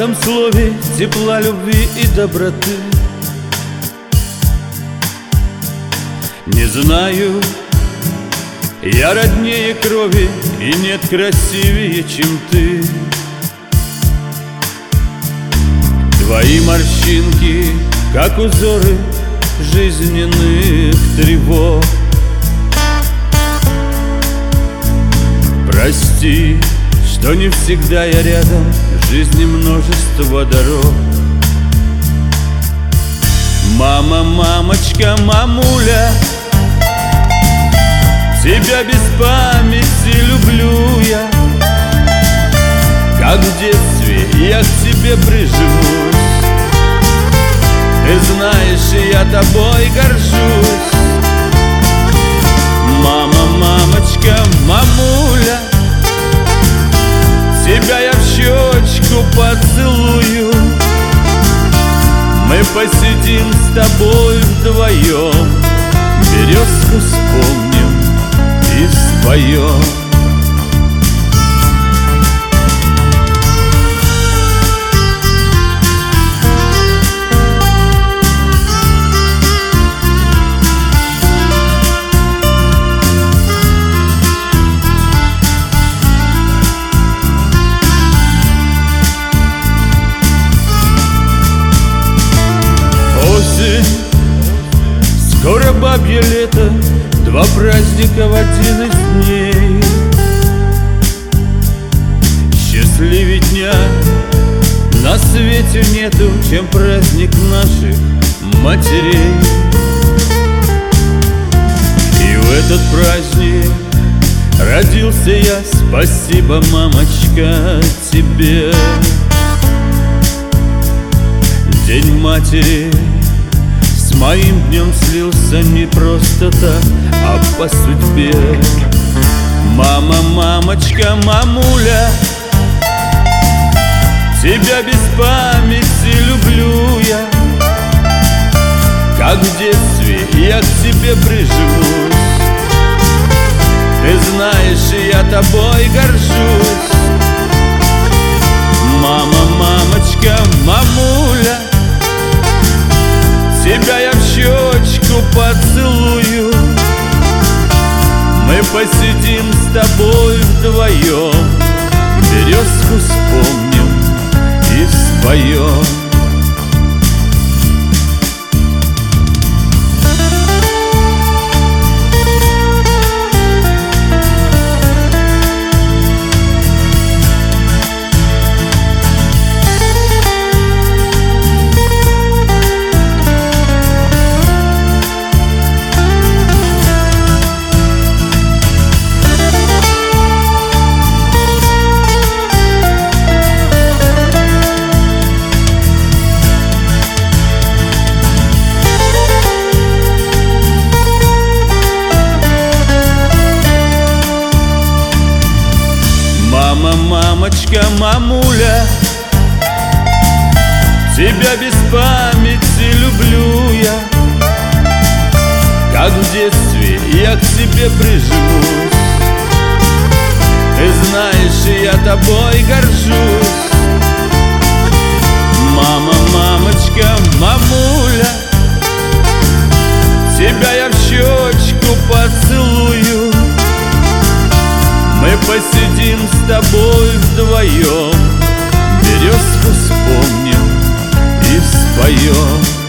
каждом слове тепла, любви и доброты. Не знаю, я роднее крови, и нет красивее, чем ты. Твои морщинки, как узоры жизненных тревог. Прости, что не всегда я рядом, в жизни множество дорог. Мама, мамочка, мамуля, тебя без памяти люблю я. Как в детстве я к тебе прижмусь. Ты знаешь, я тобой горжусь. Мама, мамочка, мамуля, тебя я в щечку поцелую. Мы посидим с тобой вдвоем, березку вспомним и споем. Скоро бабье лето, два праздника в один из дней. Счастливее дня на свете нету, чем праздник наших матерей. И в этот праздник родился я, спасибо, мамочка, тебе. День матери с моим днем слился не просто так, а по судьбе. Мама, мамочка, мамуля, тебя без памяти люблю я. Как в детстве я к тебе прижмусь. Ты знаешь, я тобой горжусь. Мама, мамочка, мамуля, тебя я в щечку поцелую. Мы посидим с тобой вдвоем, березку вспомним и споем. Мама, мамочка, мамуля, тебя без памяти люблю я. Как в детстве я к тебе прижмусь. Ты знаешь, я тобой горжусь. Мама, мамочка, мамуля, тебя я в щечку поцелую. Мы посидим с тобой вдвоем, березку вспомним и споем.